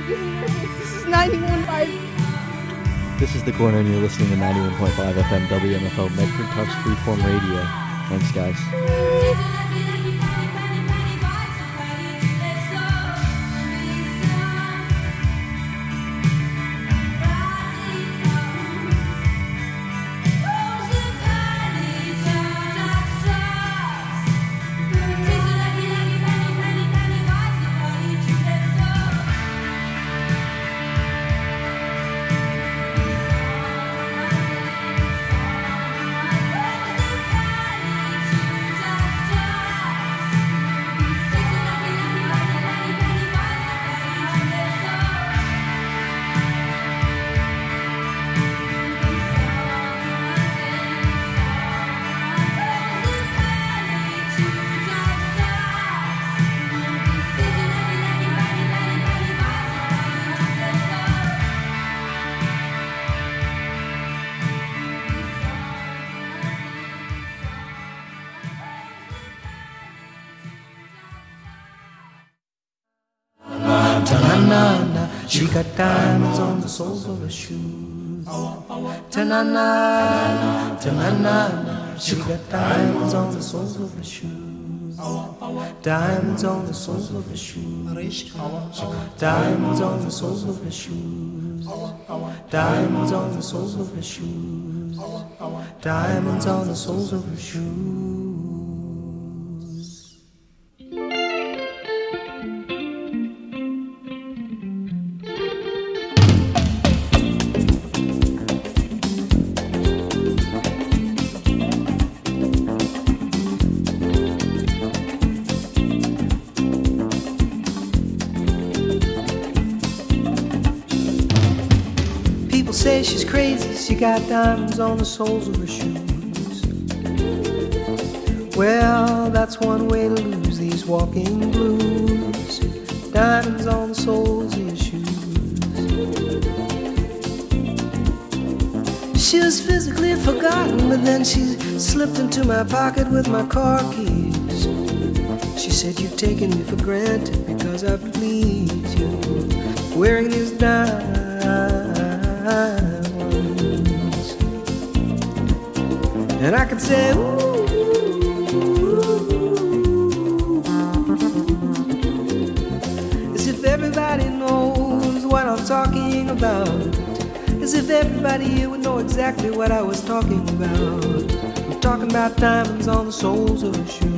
This is 91.5. This is The Corner, and you're listening to 91.5 FM WMFO Medford Tufts Freeform Radio. Thanks, guys. She got diamonds on the soles of her shoes. Ta-na-na, ta-na-na. She got diamonds on the soles of her shoes. Diamonds on the soles of her shoes. Diamonds on the soles of her shoes. Diamonds on the soles of her shoes. Diamonds on the soles of her shoes. Say she's crazy, she got diamonds on the soles of her shoes. Well, that's one way to lose these walking blues. Diamonds on the soles of your shoes. She was physically forgotten, but then she slipped into my pocket with my car keys. She said, you've taken me for granted because I please you. Wearing these diamonds. And I could say, ooh, as if everybody knows what I'm talking about. As if everybody here would know exactly what I was talking about. I'm talking about diamonds on the soles of her shoes.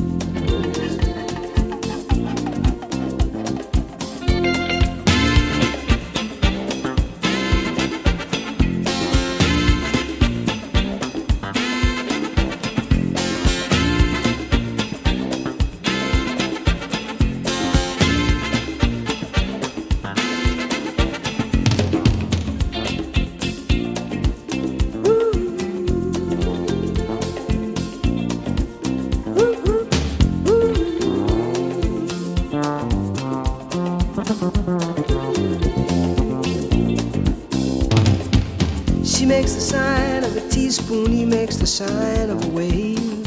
She makes the sign of a teaspoon, he makes the sign of a wave.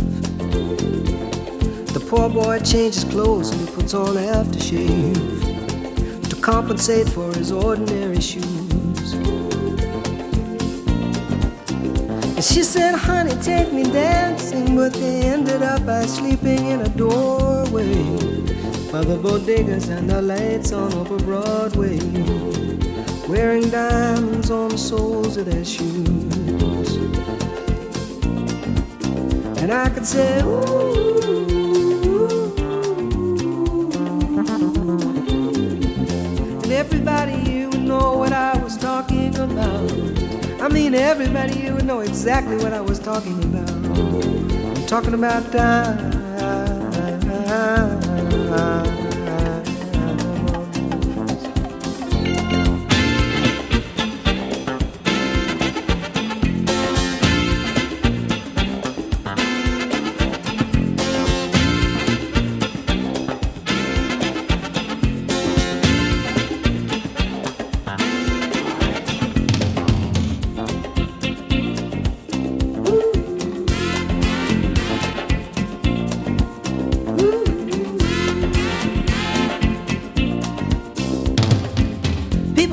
The poor boy changes clothes and he puts on aftershave to compensate for his ordinary shoes. And she said, honey, take me dancing, but they ended up by sleeping in a doorway by the bodegas and the lights on over Broadway, wearing diamonds on the soles of their shoes. And I could say, ooh, and everybody here would know what I was talking about. I mean, everybody here would know exactly what I was talking about. I'm talking about diamonds.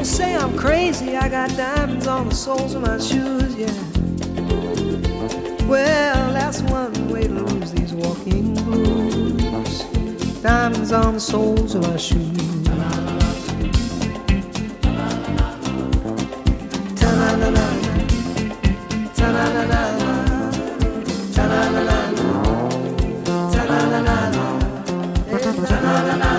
say I'm crazy, I got diamonds on the soles of my shoes, yeah. Well, that's one way to lose these walking blues. Diamonds on the soles of my shoes. Ta-na-na-na, ta-na-na-na, ta-na-na-na, ta-na-na-na, ta-na-na-na.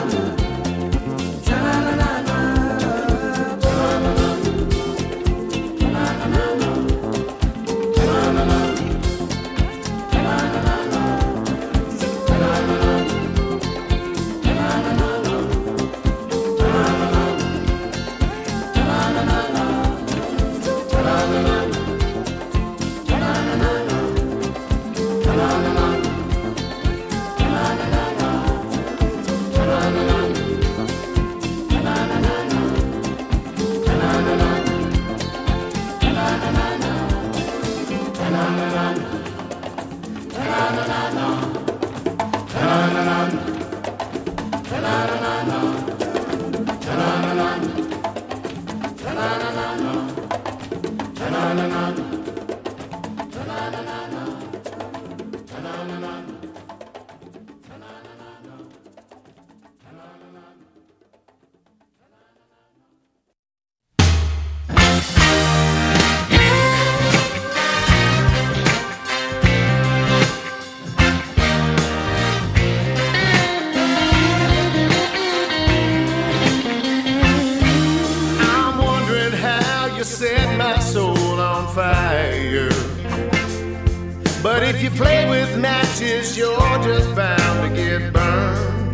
If you play with matches, you're just bound to get burned.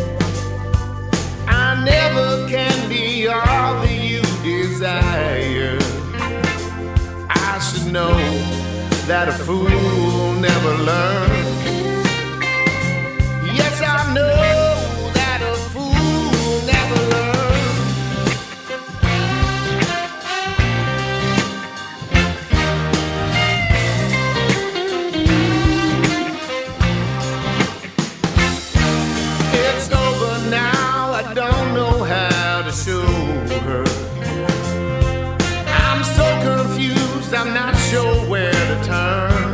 I never can be all that you desire. I should know that a fool never learns. Yes, I know that a fool never learns. It's over now, I don't know how to show her. I'm so confused, I'm not sure where to turn.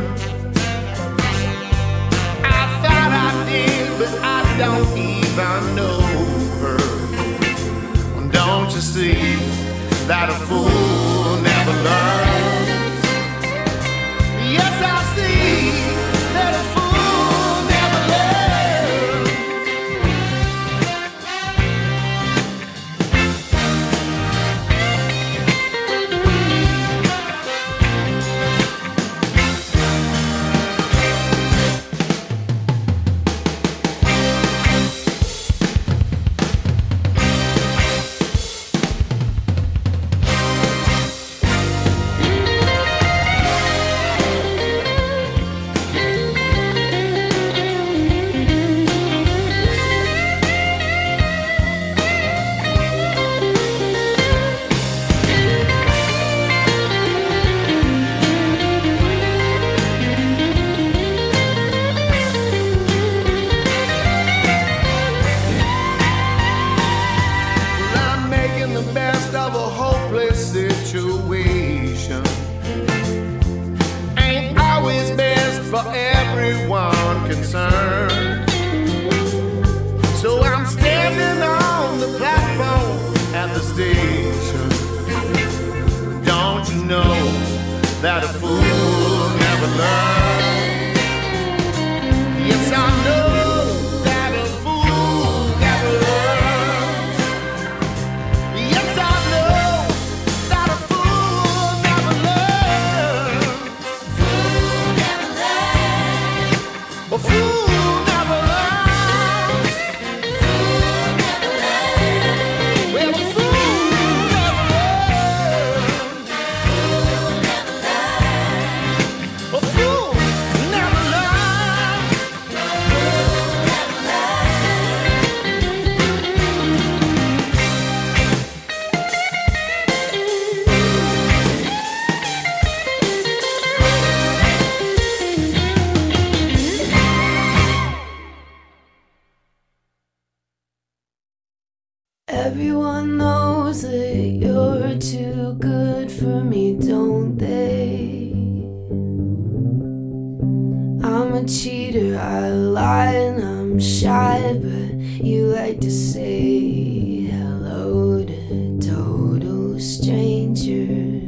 I thought I did, but I don't even know her. Don't you see that a fool never learns? Yes, I see that a fool never learns. Situation ain't always best for everyone concerned. So I'm standing on the platform at the station. Don't you know that a fool never learns? Yes, I know that a fool never learns. Yes, I know. A fool never learns. Well, a fool never learns. A fool cheater, I lie and I'm shy, but you like to say hello to total strangers.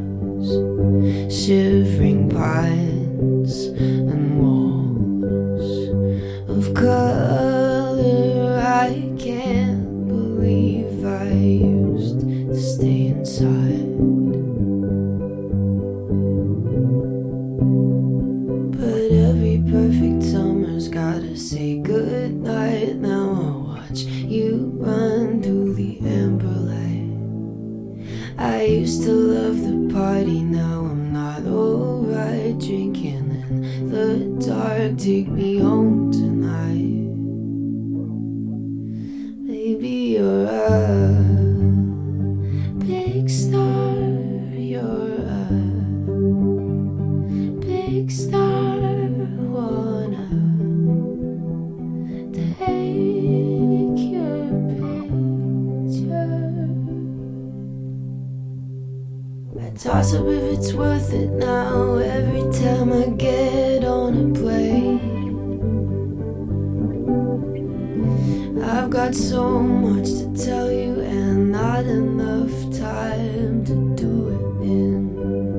Shivering pines and walls of color. I can't believe I used to stay inside. But every perfect summer's gotta say goodnight. Now I'll watch you run through the amber light. I used to love the party, now I'm not alright. Drinking in the dark, take me home tonight. Baby, you're a big star, you're a big star. Wanna take your picture. I toss up if it's worth it now. Every time I get on a plane, I've got so much to tell you and not enough time to do it in.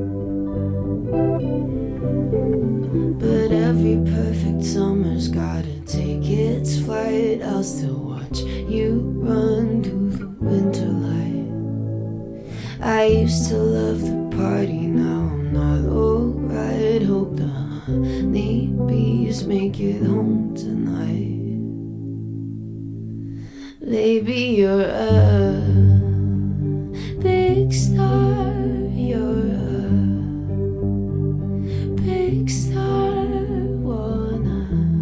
But every perfect summer's gotta take its flight. I'll still watch you run through the winter light. I used to love the party, now I'm not alright. Hope the honey bees make it home tonight. Baby, you're a big star, you're a big star. Wanna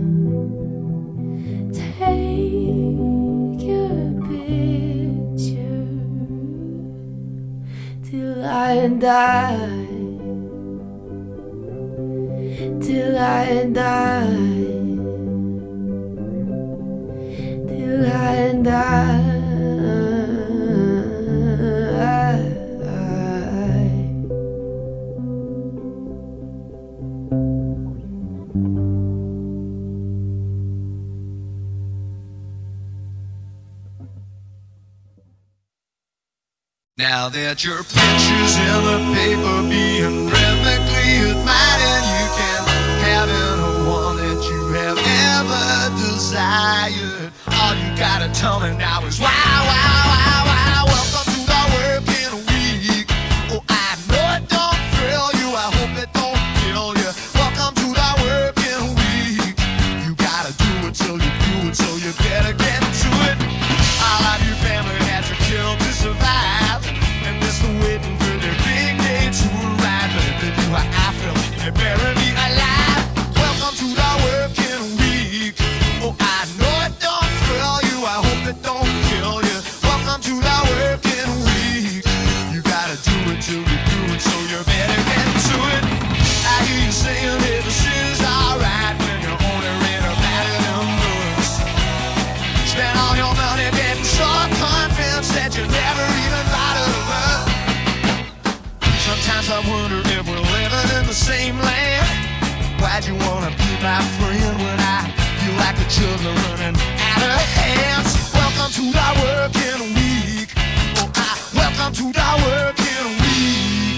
take your picture till I die, till I die, till I die. Now that your picture's in the paper being rhythmically admired, you can have any one that you have ever desired. All you gotta tell me now is wow, wow, wow, wow. Welcome to the working week. Oh, I know it don't thrill you, I hope it don't kill you. Welcome to the working week. You gotta do it till you do it, so you better get to it. All of your family had to kill to survive, and they're still waiting for their big day to arrive. But if they do how I feel, they bury me alive. Welcome to the working week. Oh, I know it don't thrill you, I hope it don't kill you. Welcome to the working week. You gotta do it till you do it, so you better get to it. I hear you saying that this is alright when you're only read about it in books. Spend all your money getting so convinced that you never even thought of love. Sometimes I wonder if we're living in the same land. Why'd you wanna be my friend when I feel like the children are running out of hands? Welcome to the working week. Oh, welcome to the working week.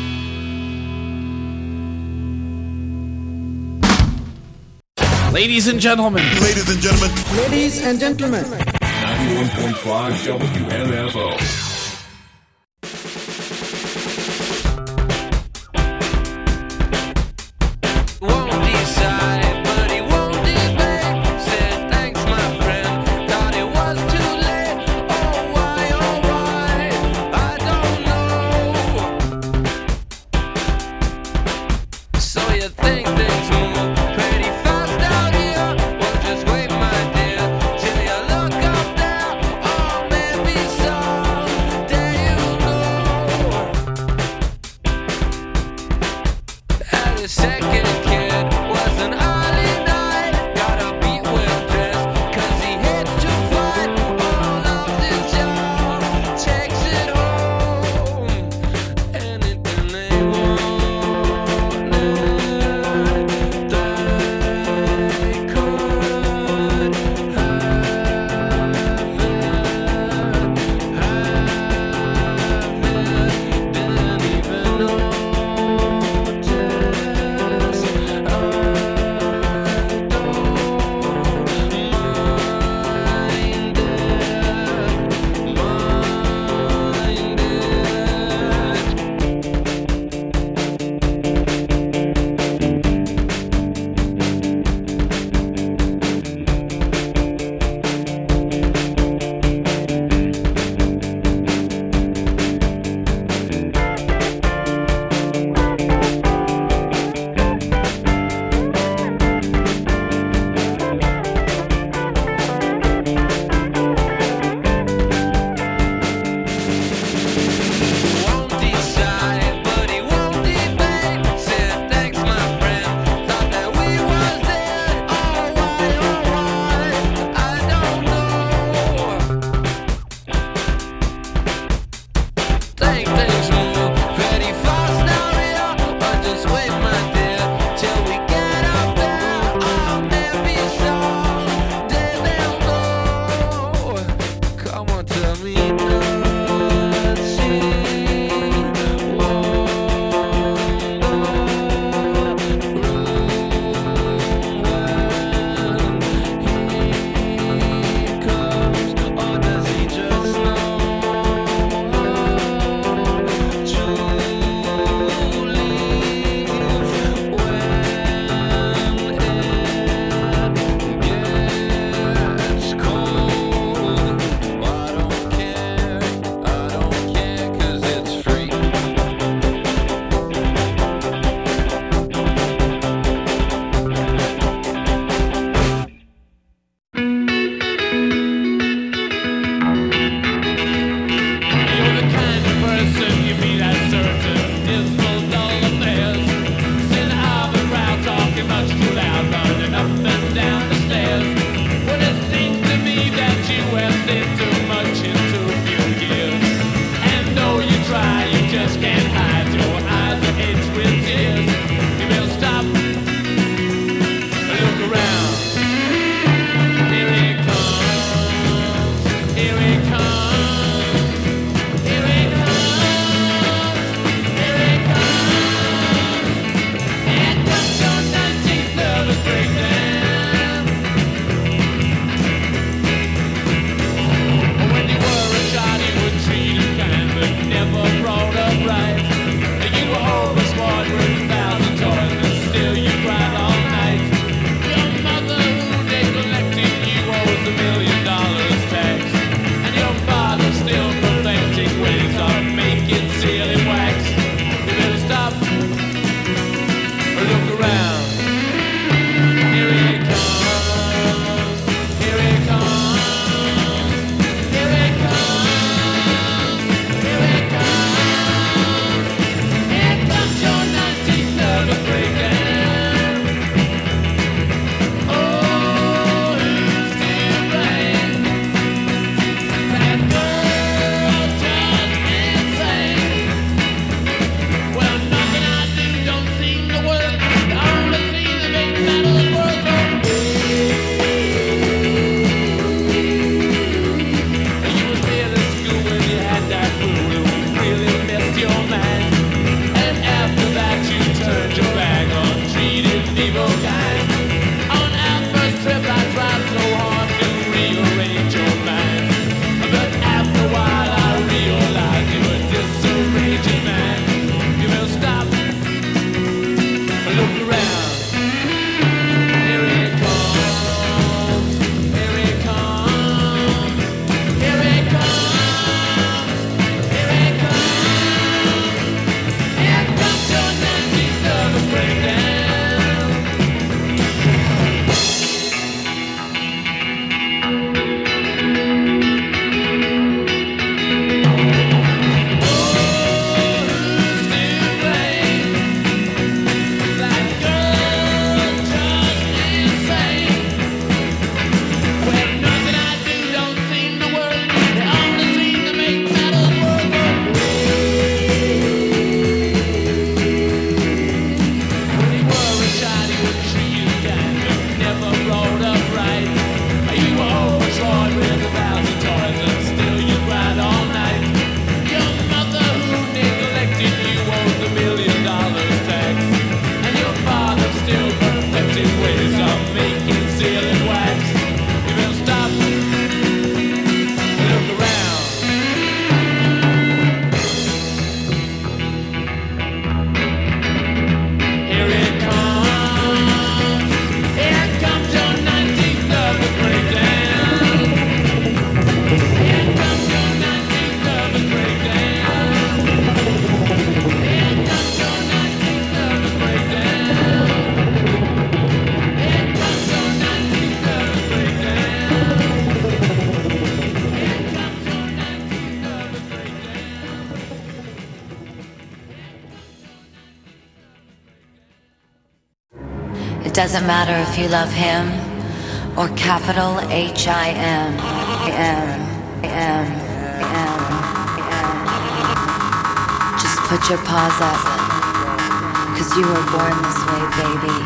Ladies and gentlemen. Ladies and gentlemen. Ladies and gentlemen. 91.5 WMFO. Till you look up there, oh, maybe so. It doesn't matter if you love him or capital H-I-M. Just put your paws up, 'cause you were born this way, baby.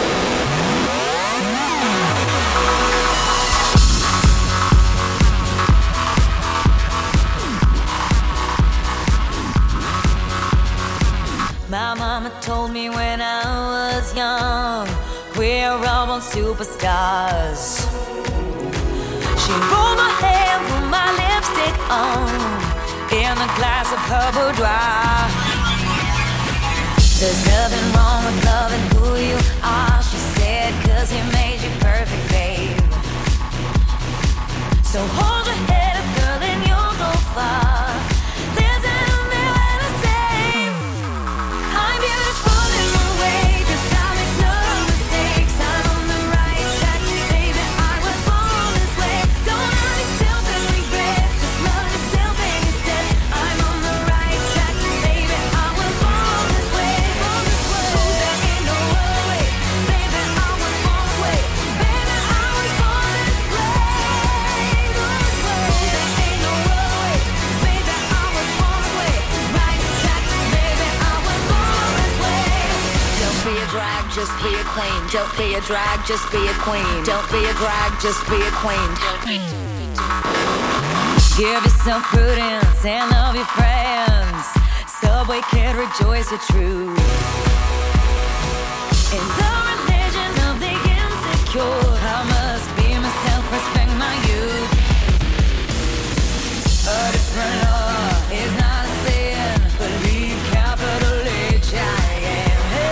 My mama told me when I was young, we're all born superstars. She rolled my hair, put my lipstick on, in a glass of her boudoir. There's nothing wrong with loving who you are, she said, 'cause he made you perfect, babe. So hold your head up, girl, and you'll go far. Just be a queen. Don't be a drag, just be a queen. Don't be a drag, just be a queen. Give yourself prudence and love your friends. Subway kid, rejoice your truth. In the religion of the insecure, I must be myself, respect my youth. A different law is not a sin, believe capital H-I-M.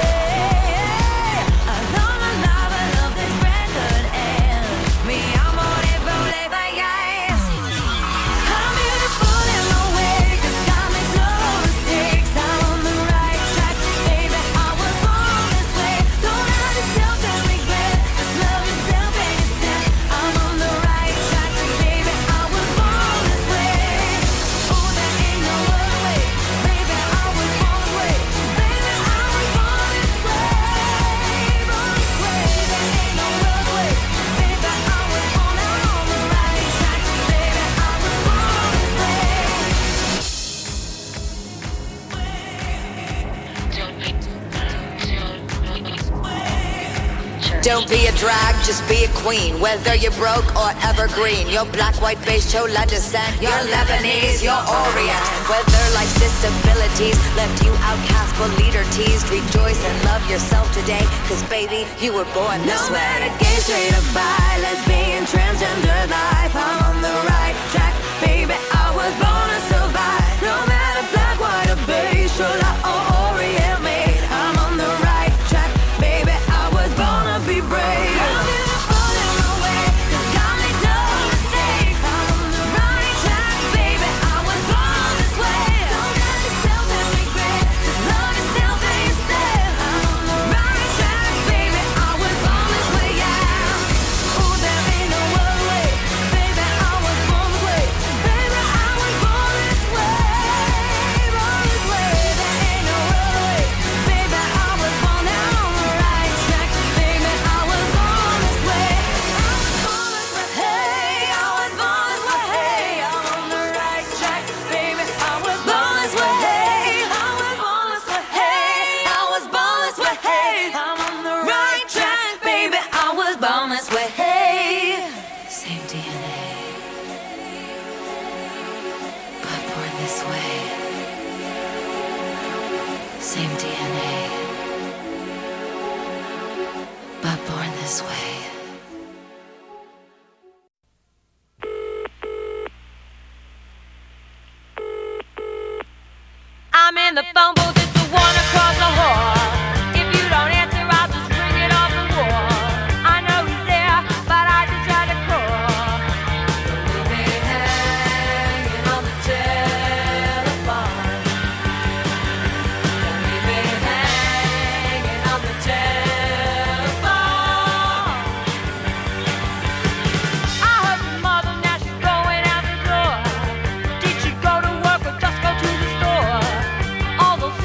Don't be a drag, just be a queen. Whether you're broke or evergreen, you're black, white, beige, chola descent, you're Lebanese, you're Orient. Whether life's disabilities left you outcast but leader teased, rejoice and love yourself today, 'cause baby, you were born this way. No matter gay, straight or bi, lesbian, transgender life, I'm on the right track, baby, I was born to survive. No matter black, white or beige, chola or Orient made, I'm on the right track, baby, I was born to be brave. I'm beautiful in my way, 'cause God made no mistakes. I'm on the right track, baby, I was born this way. Don't love yourself and regret, just love yourself and yourself. I'm on the right track, baby, I was born this way, yeah. Ooh, there ain't no other way, baby, I was born this way. Baby, I was born this way, born this way. There ain't no other way, baby, I was born now on the right track, baby, I was born this way. Hey, I was born this way, hey, I'm on the right track, baby, I was born this way, hey, I was born this way, hey, I was born this way, hey, I'm on the right track, baby, I was born this way, hey. Same DNA, but born this way. Same DNA, but born this way. I'm in the phone booth, it's the one across the hall. If you don't answer, I'll just ring it off the wall. I know he's there, but I just tried to call. Leave me hanging on the telephone. Leave me hanging on the telephone. I heard your mother, now she's going out the door. Did she go to work or just go to the store? All those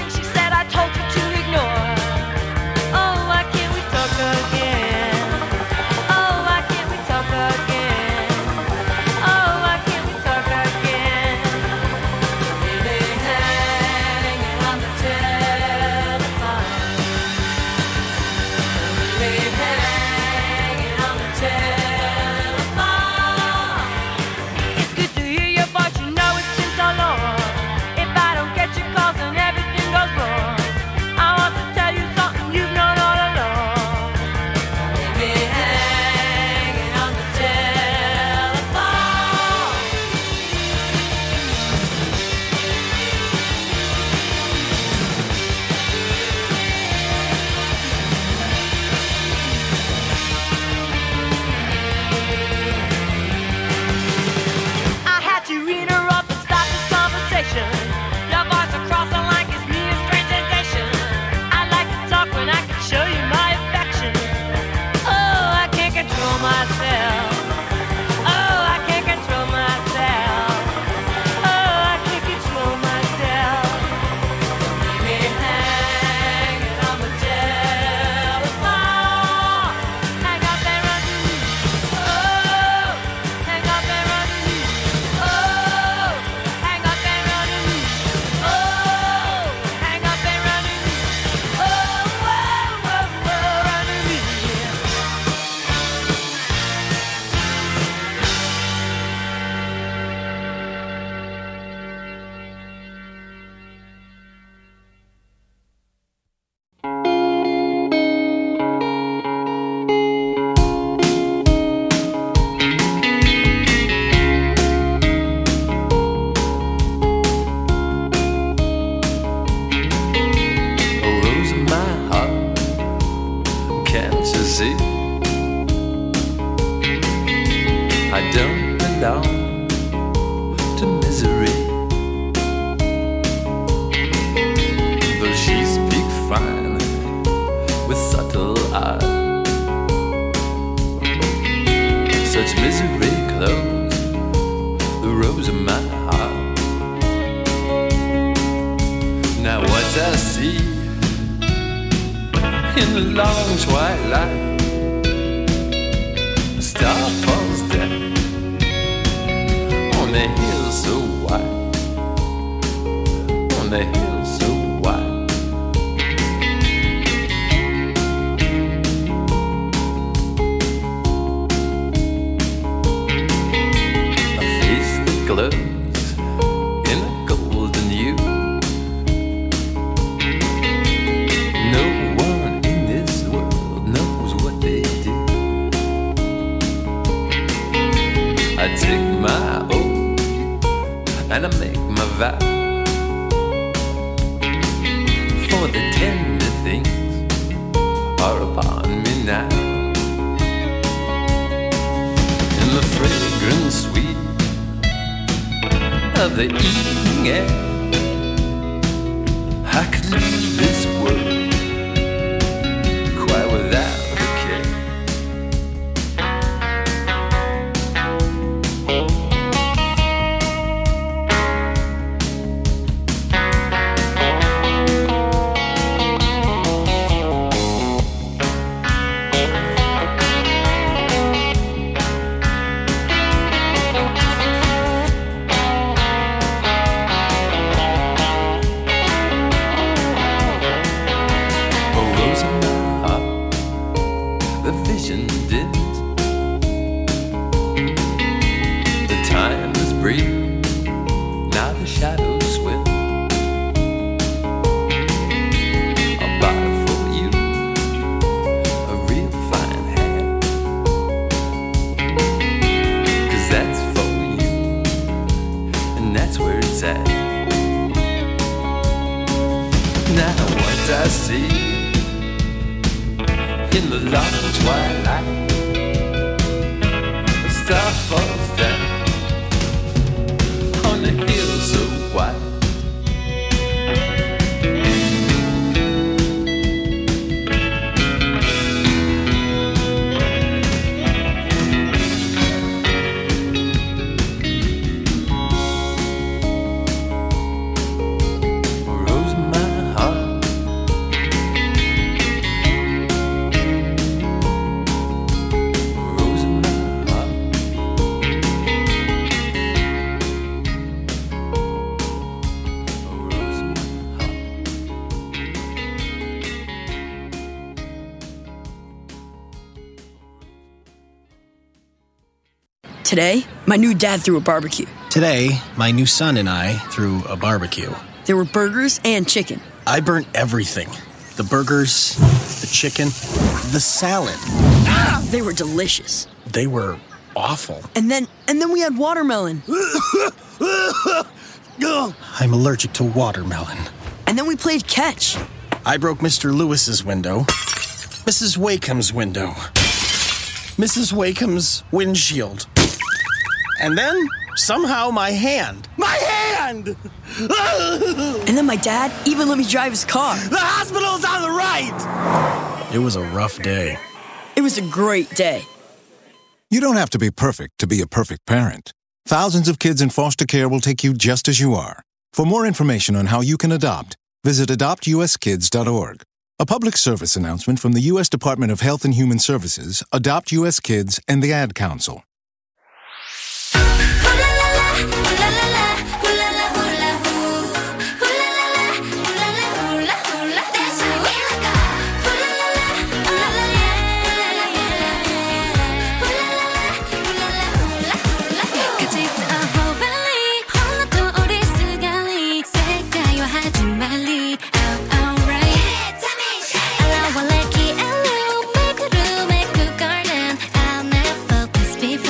As misery closed the rose of my heart. Now what I see in the long twilight, a star falls down on the hill so wide, on the hill so wide. A face that glows in a golden hue. No one in this world knows what they do. I take my oath and I make my vow, for the tender things are upon me now. In the fragrant sweet of the evening air, I could leave this world quite without a care. A rose in my heart, the vision dims. The time is brief, now the shadows swim. I'll buy for you a real fine hat, 'cause that's for you, and that's where it's at. Now what I see in the long twilight, a star falls down on the hill so wide. A rose in my heart, a rose in my heart, a rose in my heart. Today, my new dad threw a barbecue. Today, my new son and I threw a barbecue. There were burgers and chicken. I burnt everything. The burgers, the chicken, the salad. They were delicious. They were awful. And then we had watermelon. I'm allergic to watermelon. And then we played catch. I broke Mr. Lewis's window, Mrs. Wakeham's window, Mrs. Wakeham's windshield. And then, somehow, my hand. My hand! And then my dad even let me drive his car. The hospital's on the right! It was a rough day. It was a great day. You don't have to be perfect to be a perfect parent. Thousands of kids in foster care will take you just as you are. For more information on how you can adopt, visit adoptuskids.org. A public service announcement from the U.S. Department of Health and Human Services, Adopt U.S. Kids, and the Ad Council. Before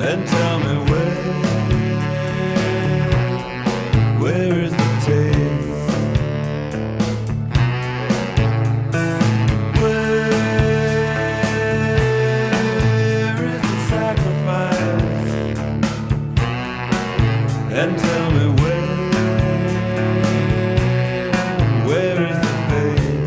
and tell me where is the taste? Where is the sacrifice? And tell me where is the faith?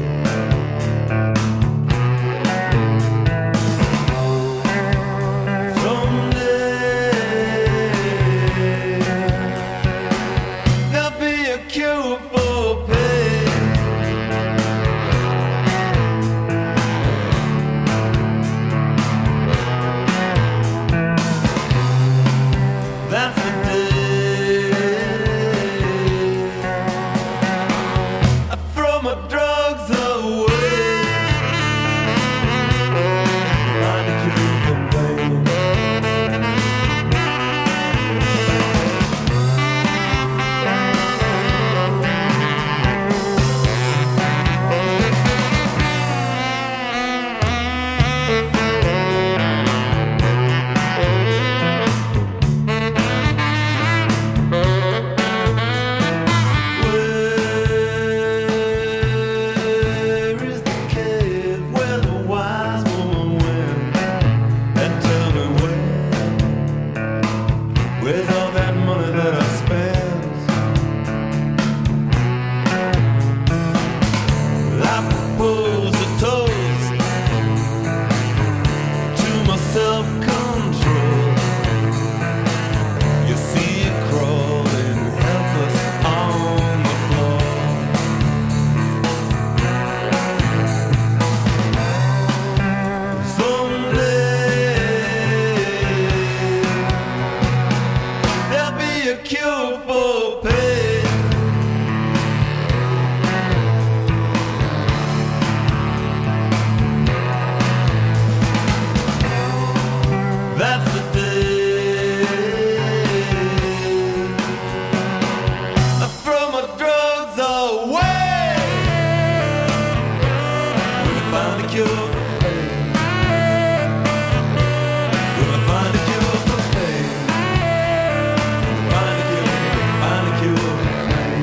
There'll be a cure for pain. That's the day I throw my drugs away. Find a cure for pain. Where is the cave where the wise woman went? And tell me where's all that money that I spent? I propose a toast to my self-control. You see it crawling helpless on the floor. Someday there'll be a cure for pain. That's the day I throw my drugs away. Will I find a cure for pain? Will I find a cure for pain? Find a cure for pain.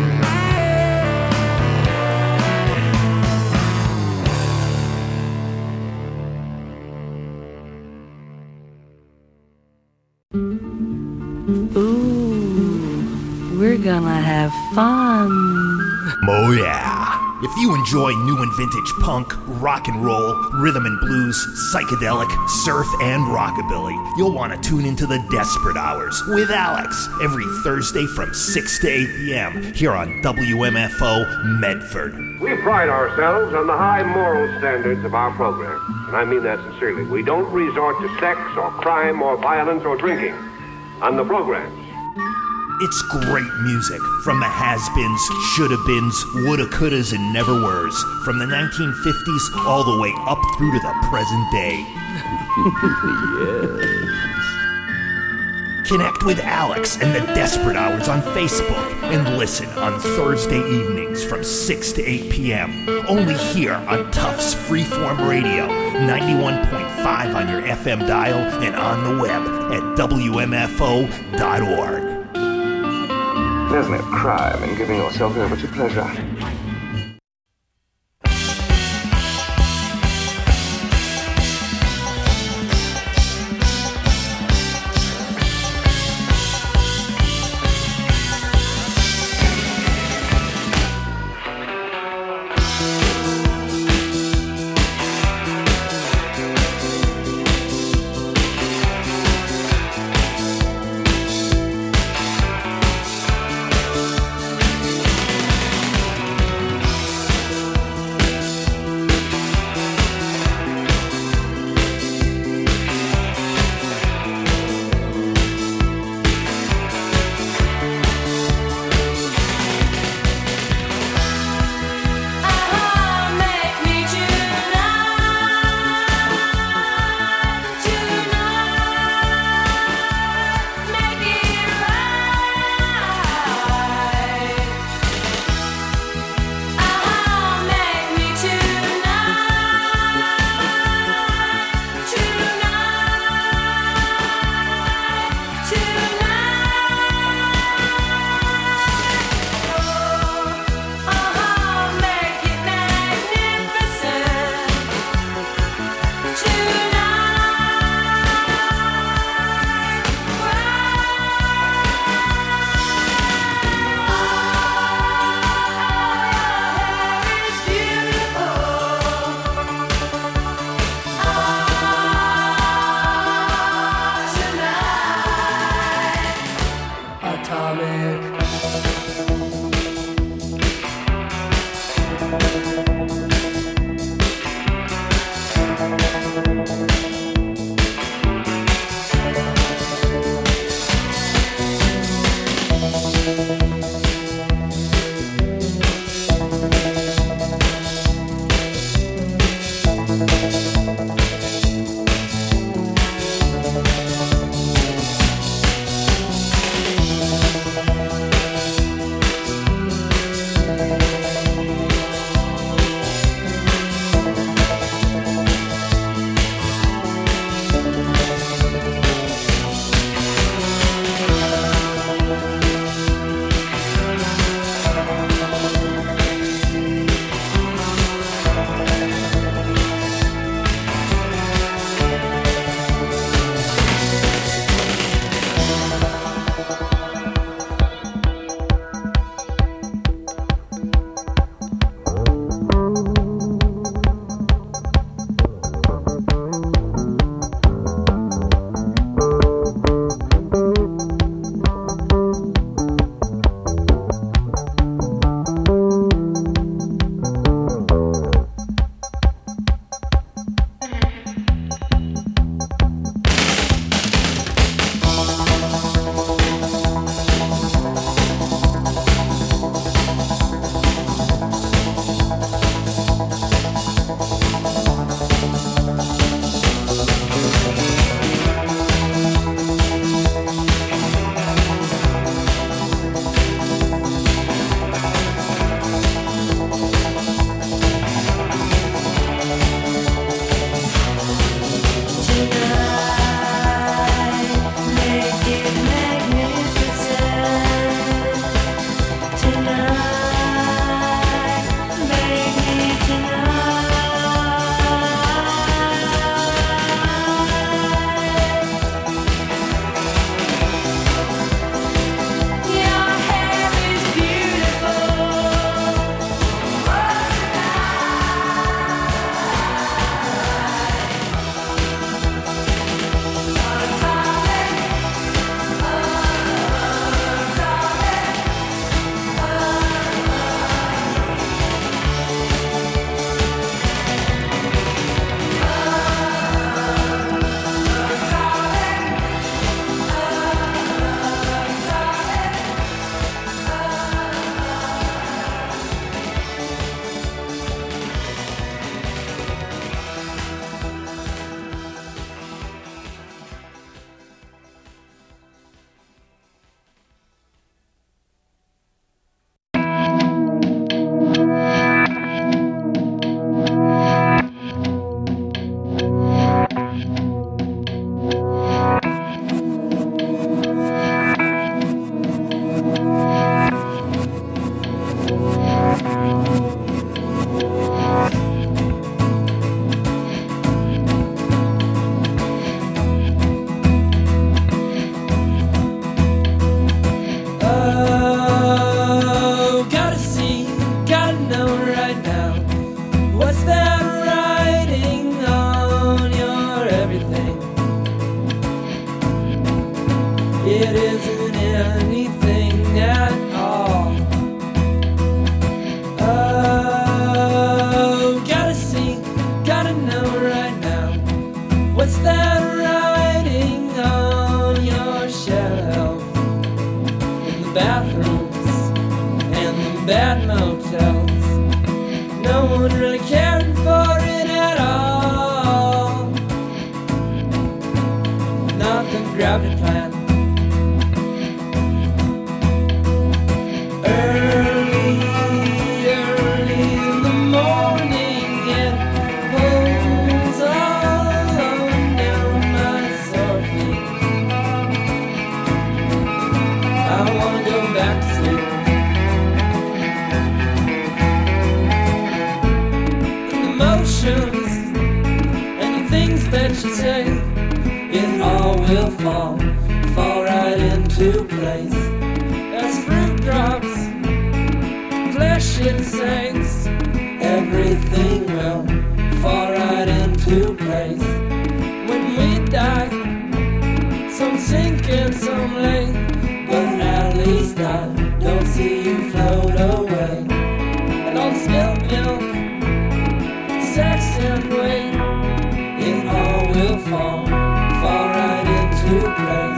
Ooh, we're gonna have fun. Oh yeah. If you enjoy new and vintage punk, rock and roll, rhythm and blues, psychedelic, surf, and rockabilly, you'll want to tune into the Desperate Hours with Alex every Thursday from 6 to 8 p.m. here on WMFO Medford. We pride ourselves on the high moral standards of our program, and I mean that sincerely. We don't resort to sex or crime or violence or drinking on the programs. It's great music from the has-beens, shoulda-beens, woulda, couldas, and never-weres, from the 1950s all the way up through to the present day. Connect with Alex and the Desperate Hours on Facebook and listen on Thursday evenings from 6 to 8 p.m. Only here on Tufts Freeform Radio, 91.5 on your FM dial and on the web at WMFO.org. There's no crime in giving yourself over to pleasure. comic. Some sink and some lay, but at least least I don't see you float away. And all the spilled milk, sex and weight, it all will fall right into place.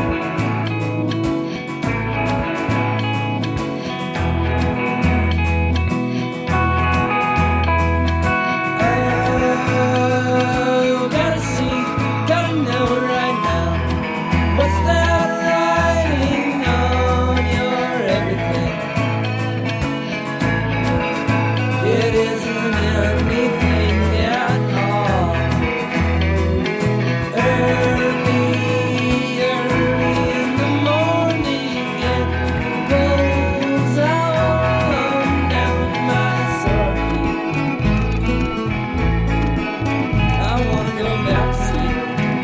Oh, gotta see, gotta know right now. What's that writing on your everything? It isn't anything at all. Early in the morning, it goes on down my sore feet. I wanna go back to sleep.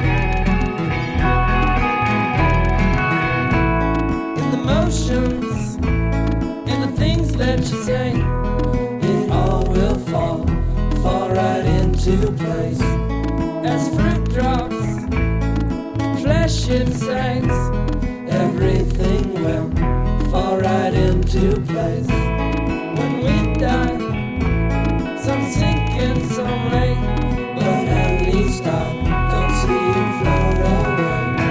In the motions and the things that you say, it all will fall right into place. As fruit drops, flesh it sags, everything will fall right into place. When we die, some sink and some lay, but at least I don't see you float away.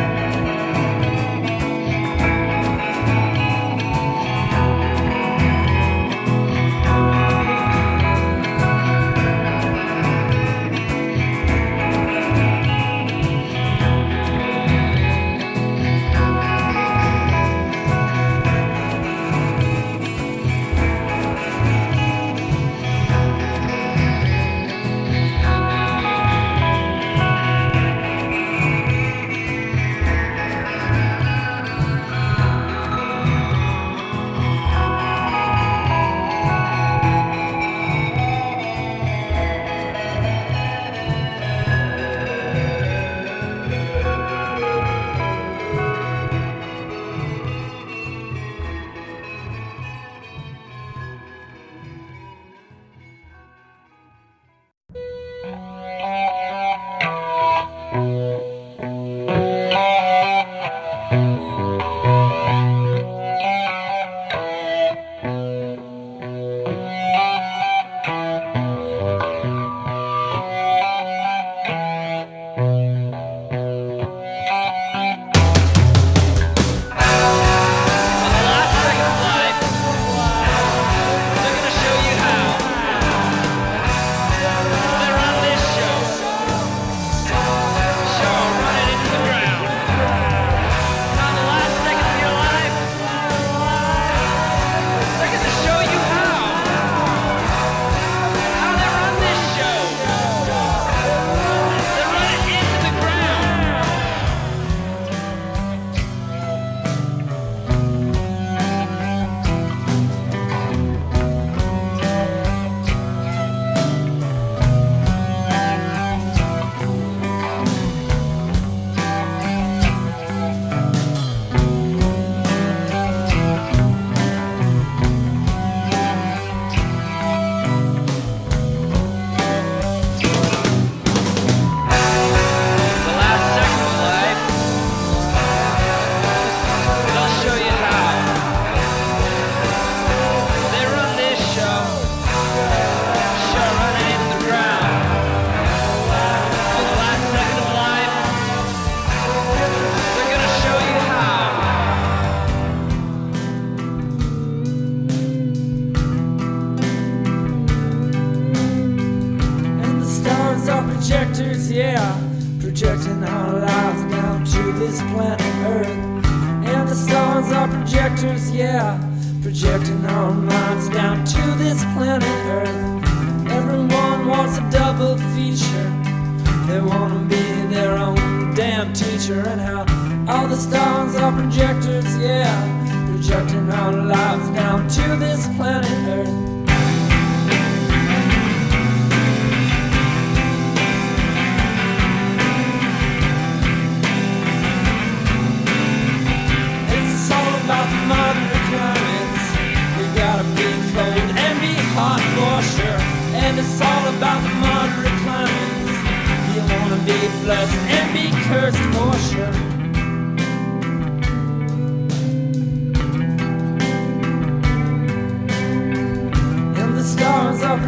Projectors, yeah, projecting our lives down to this planet Earth. And the stars are projectors, yeah, projecting our minds down to this planet Earth. Everyone wants a double feature. They want to be their own damn teacher. And how all the stars are projectors, yeah, projecting our lives down to this planet Earth. Moderate climates, you gotta be cold and be hot for sure. And it's all about the moderate climates. You wanna be blessed and be cursed for sure.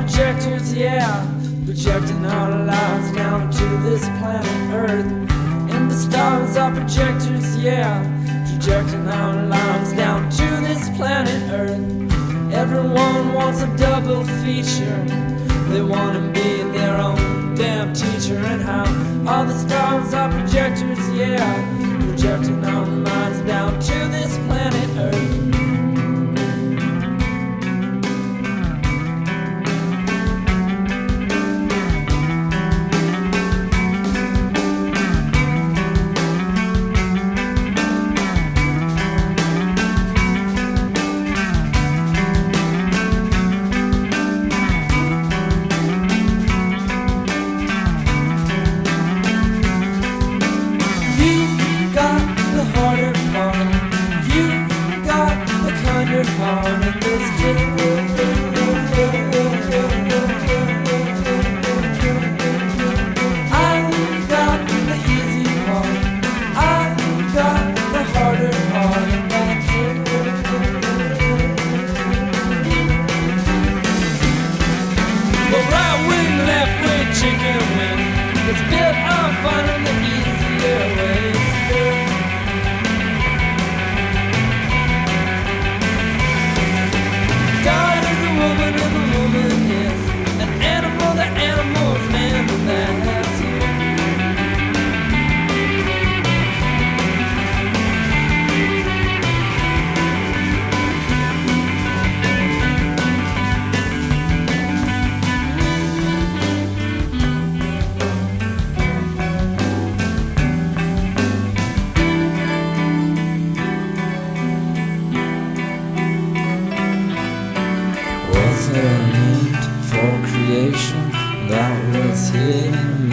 projectors, yeah, projecting our lives down to this planet Earth. And the stars are projectors, yeah, projecting our lives down to this planet Earth. Everyone wants a double feature. They want to be their own damn teacher. And how all the stars are projectors, yeah, projecting our minds down to this planet Earth. Was there a need for creation that was hidden